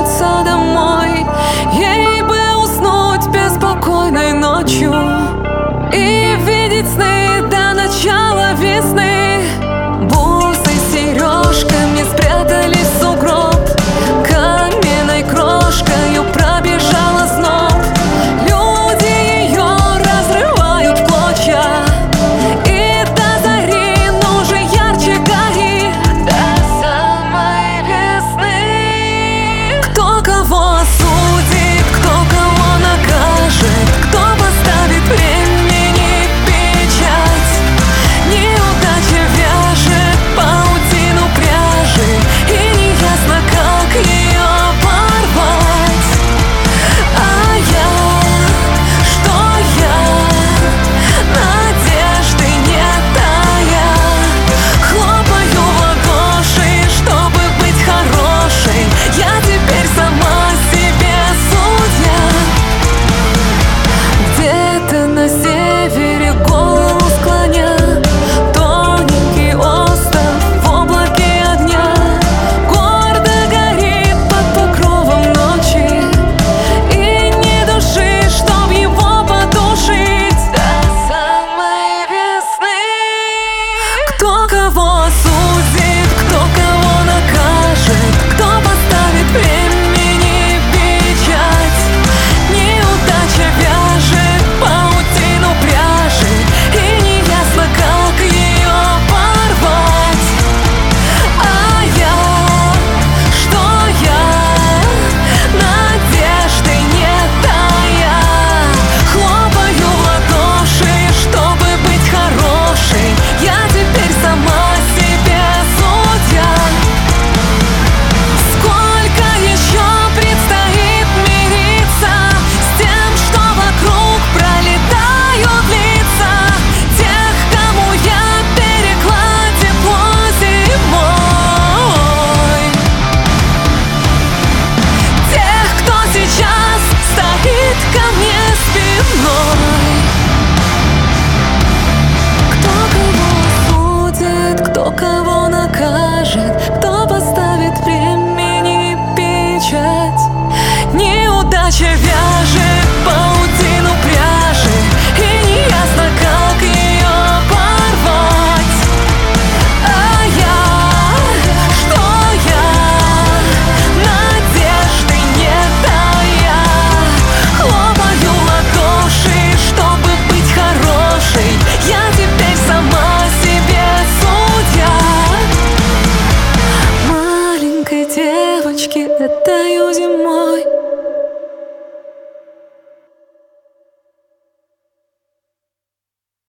вернется домой. Ей бы уснуть беспокойной ночью и видеть сны до начала весны. Бусы с сережками спрятались в сугроб, каменной крошкою пробежала зноб. Люди ее разрывают в клочья, и до зари, ну же ярче гори, до самой весны. Кто кого осудит, кто кого накажет, кто поставит времени печать. Неудача вяжет паутину пряжи, и неясно, как ее порвать. А я, что я, надежды не тая, хлопаю в ладоши, чтобы быть хорошей. Я теперь сама себе судья. Где-то на севере голову склоня, тоненький остров в облаке огня гордо горит под покровом ночи, и ни души, чтоб его потушить до самой весны. Кто кого осудит, кто кого накажет, кто поставит времени печать. Неудача вяжет паутину пряжи, и неясно, как ее порвать. А я, что я, надежды не тая, хлопаю в ладоши, чтобы быть хорошей. Я теперь сама себе судья. Сколько еще предстоит мириться с тем, что вокруг пролетают лица тех, кому я берегла тепло зимой, тех, кто сейчас стоит ко мне спиной. Кто кого осудит, кто кого накажет, кто поставит времени печать. Неудача вяжет